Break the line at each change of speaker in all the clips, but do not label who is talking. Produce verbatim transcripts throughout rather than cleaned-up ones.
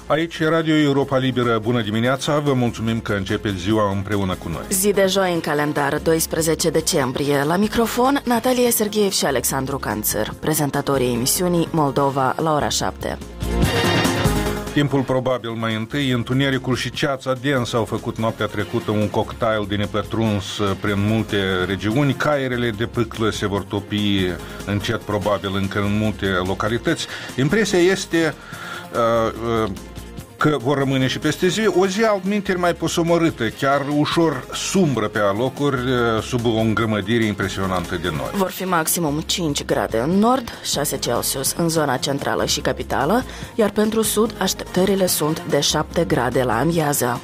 Aici e Radio Europa Liberă. Bună dimineața, vă mulțumim că începeți ziua împreună cu noi.
Zi de joi în calendar, doisprezece decembrie. La microfon, Natalia Sergheev și Alexandru Canțăr, prezentatorii emisiunii Moldova la ora șapte.
Timpul probabil mai întâi, întunericul și ceața densă au făcut noaptea trecută un cocktail de nepătruns prin multe regiuni. Caierele de pâclă se vor topi încet probabil încă în multe localități. Impresia este uh, uh, că vor rămâne și peste zi o zi altminteri mai posomorâtă, chiar ușor sumbră pe alocuri, sub o îngrămădire impresionantă de nori.
Vor fi maximum cinci grade în nord, șase Celsius în zona centrală și capitală, iar pentru sud așteptările sunt de șapte grade la amiază.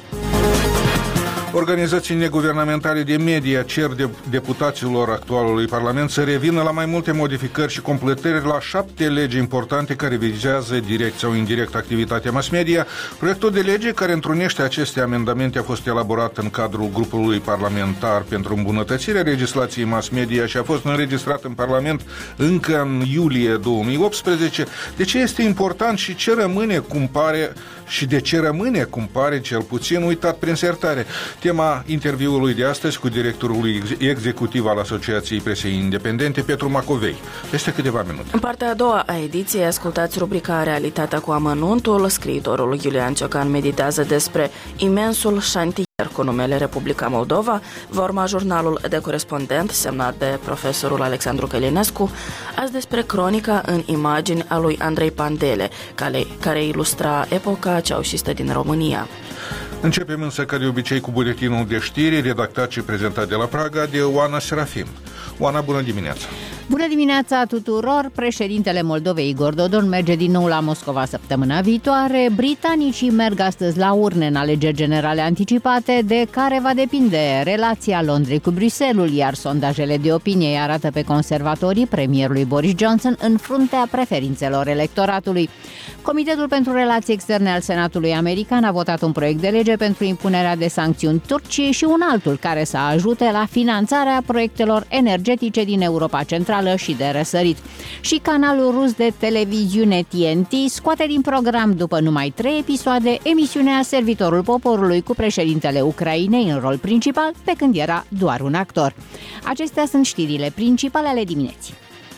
Organizații neguvernamentale de media cer de deputaților actualului Parlament să revină la mai multe modificări și completări la șapte legi importante care vizează direct sau indirect activitatea mass media. Proiectul de lege care întrunește aceste amendamente a fost elaborat în cadrul grupului parlamentar pentru îmbunătățirea legislației mass media și a fost înregistrat în Parlament încă în iulie două mii optsprezece. De ce este important și ce rămâne, cum pare, și de ce rămâne, cum pare, cel puțin uitat prin sertare? Tema interviului de astăzi cu directorul executiv al Asociației Presei Independente, Petru Macovei. Peste câteva minute.
În partea a doua a ediției ascultați rubrica Realitatea cu amănuntul. Scriitorul Iulian Ciocan meditează despre imensul șantier cu numele Republica Moldova. Va urma jurnalul de corespondent semnat de profesorul Alexandru Călinescu, azi despre cronica în imagini a lui Andrei Pandele, care, care ilustra epoca ceaușistă din România.
Începem însă, ca de obicei, cu buletinul de știri, redactat și prezentat de la Praga de Oana Serafim. Oana, bună dimineața!
Bună dimineața tuturor! Președintele Moldovei, Igor Dodon, merge din nou la Moscova săptămâna viitoare. Britanicii merg astăzi la urne în alegeri generale anticipate, de care va depinde relația Londrei cu Bruxelles, iar sondajele de opinie arată pe conservatorii premierului Boris Johnson în fruntea preferințelor electoratului. Comitetul pentru Relații Externe al Senatului American a votat un proiect de lege pentru impunerea de sancțiuni Turciei și un altul care să ajute la finanțarea proiectelor energetice din Europa Centrală și de răsărit. Și canalul rus de televiziune T N T scoate din program după numai trei episoade emisiunea Servitorul Poporului cu președintele Ucrainei în rol principal, pe când era doar un actor. Acestea sunt știrile principale ale dimineții.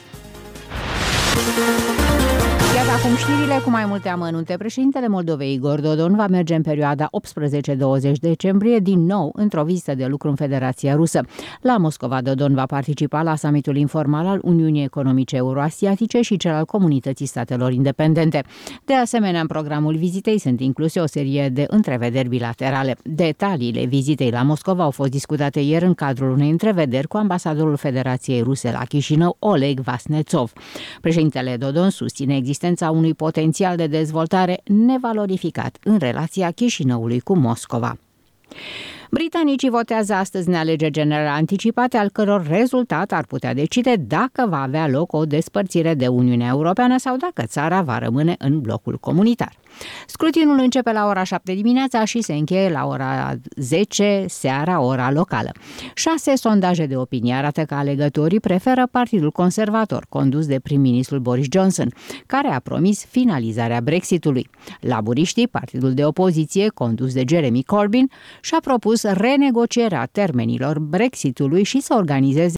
Iar acum știrile cu mai multe amănunte. Președintele Moldovei, Igor Dodon, va merge în perioada optsprezece douăzeci decembrie din nou într-o vizită de lucru în Federația Rusă. La Moscova, Dodon va participa la summitul informal al Uniunii Economice Euroasiatice și cel al Comunității Statelor Independente. De asemenea, în programul vizitei sunt incluse o serie de întrevederi bilaterale. Detaliile vizitei la Moscova au fost discutate ieri în cadrul unei întrevederi cu ambasadorul Federației Ruse la Chișinău, Oleg Vasnetsov. Președintele Dodon susține existența unui potențial de dezvoltare nevalorificat în relația Chișinăului cu Moscova. Britanicii votează astăzi în alegeri generale anticipate, al căror rezultat ar putea decide dacă va avea loc o despărțire de Uniunea Europeană sau dacă țara va rămâne în blocul comunitar. Scrutinul începe la ora șapte dimineața și se încheie la ora zece seara, ora locală. Șase sondaje de opinie arată că alegătorii preferă Partidul Conservator, condus de prim-ministrul Boris Johnson, care a promis finalizarea Brexitului. Laburiștii, partidul de opoziție, condus de Jeremy Corbyn, și-a propus renegocierea termenilor Brexitului și să organizeze